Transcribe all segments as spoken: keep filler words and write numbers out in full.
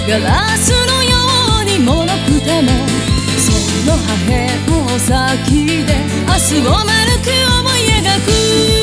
ガラスのように脆くてもその破片を先で明日を丸く思い描く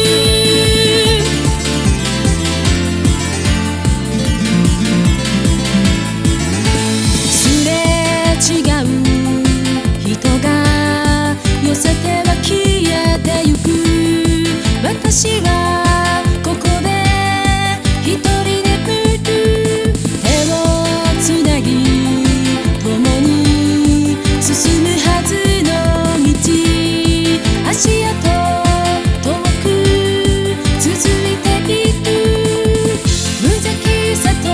すれ違う人が寄せては消えてゆく私はここで一人でプル手をつなぎ共に進むはずの道足跡遠く続いている無邪気さと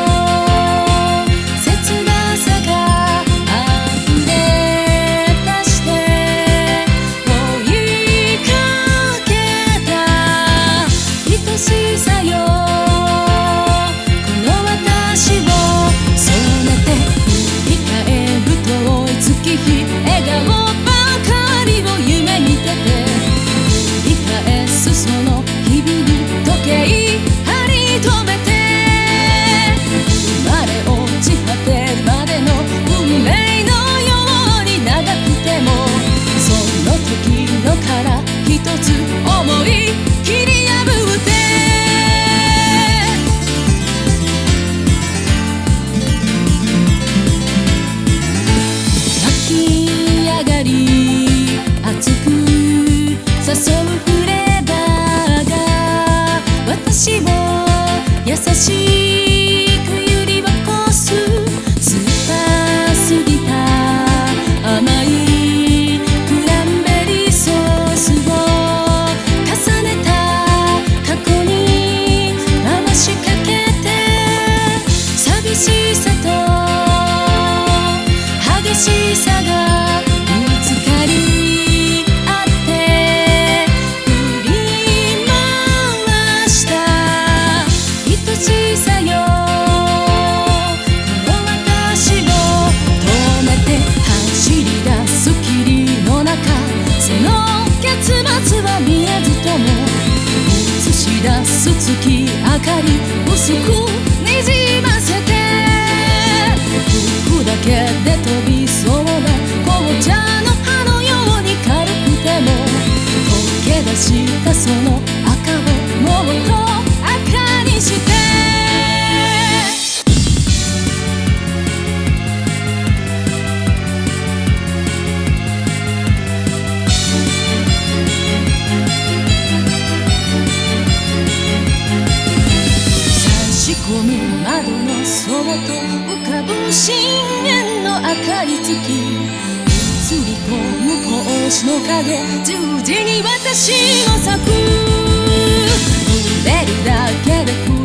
切なさが溢れ出して追いかけた愛しさよこの私をそねて振り返る遠い月日笑顔ばかりを夢見てて繰り返すその日々に時計針止めて生まれ落ち果てるまでの運命のように長くてもその時のから一つ思い切り破って湧き上がり熱く誘うフレーバーが私を優しく揺り起こす酸っぱすぎた甘いクランベリーソースを重ねた過去に回しかけて寂しさと激しさがぶつかり合って振り回した愛しさよこの私を止めて走り出す霧の中その結末は見えずとも映し出す月明かり薄くにじませて服だけで飛びそうな紅茶の葉のように軽くても溶け出したその赤をもっと赤にして差し込む窓のそっと浮かぶ深淵の赤い月映り込む格子の影十字に私を咲く触れるだけで